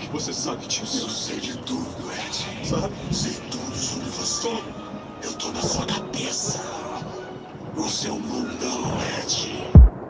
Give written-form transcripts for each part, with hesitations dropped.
que você sabe disso? Eu sei de tudo, Ed. Sabe? Sei tudo sobre você. Eu tô na sua cabeça. No seu mundão, Ed.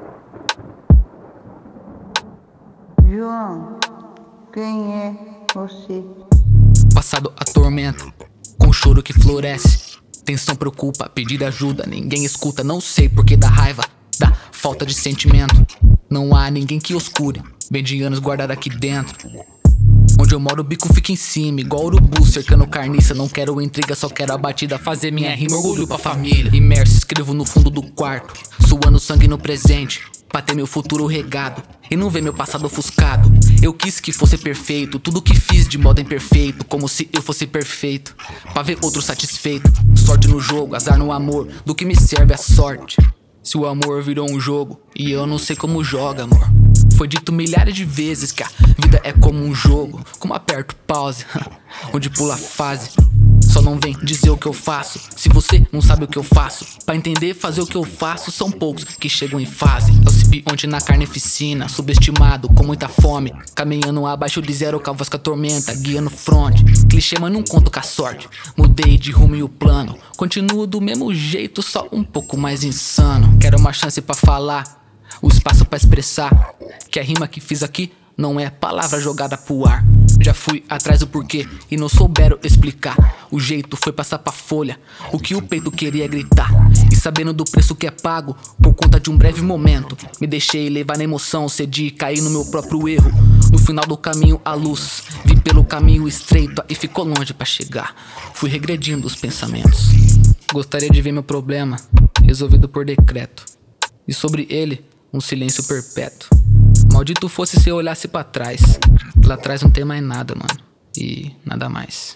João, quem é você? Passado atormenta, com choro que floresce. Tensão preocupa, pedir ajuda, ninguém escuta. Não sei porque da raiva, da falta de sentimento. Não há ninguém que oscure, bem de anos guardado aqui dentro. Onde eu moro o bico fica em cima, igual urubu cercando carniça. Não quero intriga, só quero a batida, fazer minha rima, orgulho pra família. Imerso, escrevo no fundo do quarto, suando sangue no presente, pra ter meu futuro regado e não ver meu passado ofuscado. Eu quis que fosse perfeito, tudo que fiz de modo imperfeito, como se eu fosse perfeito, pra ver outro satisfeito. Sorte no jogo, azar no amor, do que me serve a sorte se o amor virou um jogo e eu não sei como joga, amor. Foi dito milhares de vezes que a vida é como um jogo, como aperto pause, onde pula a fase. Só não vem dizer o que eu faço, se você não sabe o que eu faço. Pra entender, fazer o que eu faço, são poucos que chegam em fase. É o simbionte na carnificina, subestimado, com muita fome, caminhando abaixo de zero com a voz que atormenta, guiando front. Clichê, mas não conto com a sorte, mudei de rumo e o plano. Continuo do mesmo jeito, só um pouco mais insano. Quero uma chance pra falar, o espaço pra expressar, que a rima que fiz aqui não é palavra jogada pro ar. Já fui atrás do porquê e não souberam explicar. O jeito foi passar pra folha o que o peito queria gritar. E sabendo do preço que é pago por conta de um breve momento, me deixei levar na emoção, cedi e caí no meu próprio erro. No final do caminho a luz, vi pelo caminho estreito e ficou longe pra chegar. Fui regredindo os pensamentos. Gostaria de ver meu problema resolvido por decreto, e sobre ele um silêncio perpétuo. Maldito fosse se eu olhasse pra trás. Lá atrás não tem mais nada, mano, e nada mais.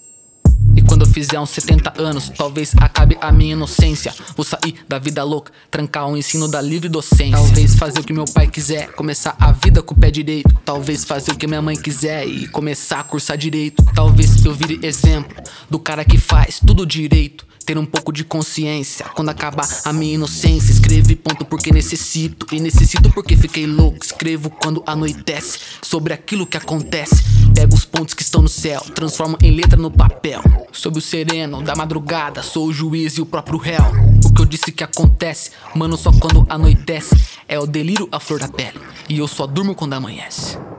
E quando eu fizer uns 70 anos, talvez acabe a minha inocência. Vou sair da vida louca, trancar o ensino da livre docência. Talvez fazer o que meu pai quiser, começar a vida com o pé direito. Talvez fazer o que minha mãe quiser e começar a cursar direito. Talvez eu vire exemplo do cara que faz tudo direito. Ter um pouco de consciência quando acabar a minha inocência. Escrevi ponto porque necessito, e necessito porque fiquei louco. Escrevo quando anoitece, sobre aquilo que acontece. Pego os pontos que estão no céu, transformo em letra no papel. Sob o sereno da madrugada, sou o juiz e o próprio réu. O que eu disse que acontece, mano, só quando anoitece. É o delírio à flor da pele, e eu só durmo quando amanhece.